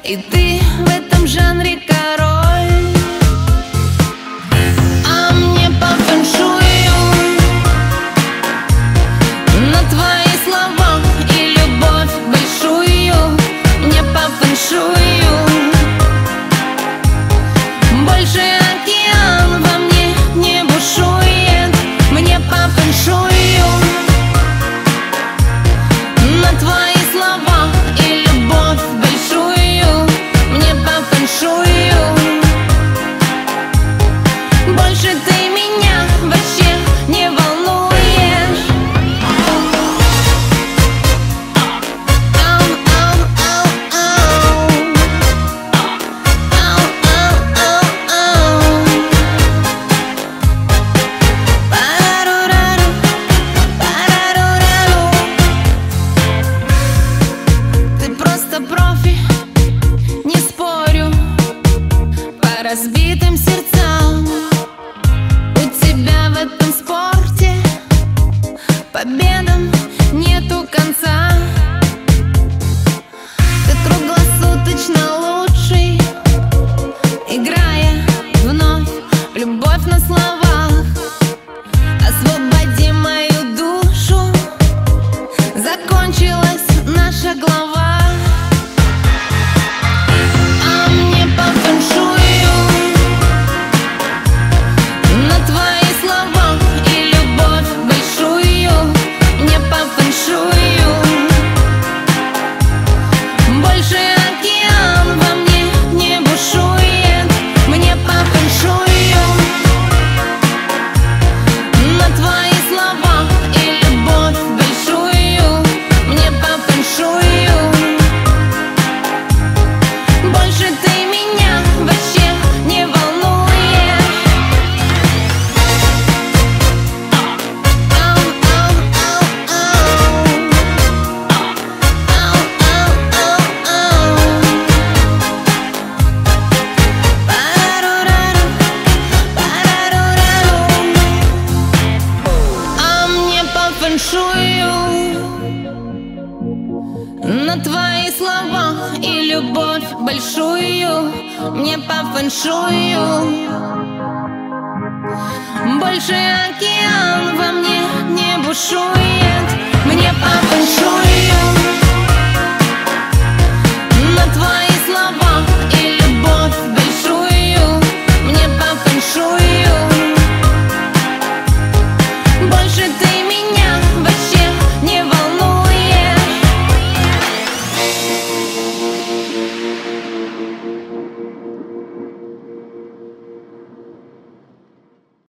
И ты в этом жанре король, а мне по фэншую на твои слова и любовь большую. Мне по фэншую больше океан во мне не бушует. Мне по фэншую на твои слова и любовь большую. Мне по фэншую больше ты меня вообще не волнуешь. Ау, ау, ау, ау. Ау, ау, ау, ау. Парарурару, парарурару. Ты просто профи, не спорю, по разбитым сердцам. У тебя в этом спорте победам нету конца. Ты круглосуточно лучший, играя вновь в любовь на словах. Освободи мою душу, закончилась наша глава. А мне по фэншую на твои слова и любовь большую. Мне по фэншую больше океан во мне не бушует. Мне по фэншую на твои слова и любовь большую. Мне по фэншую больше ты меня вообще не волнуешь. Ау, ау, ау, ау. Ау, ау, ау, ау. Парарурару, парарурару. А мне по фэншую на твои слова и любовь большую. Мне по фэншую больше океан во мне не бушует.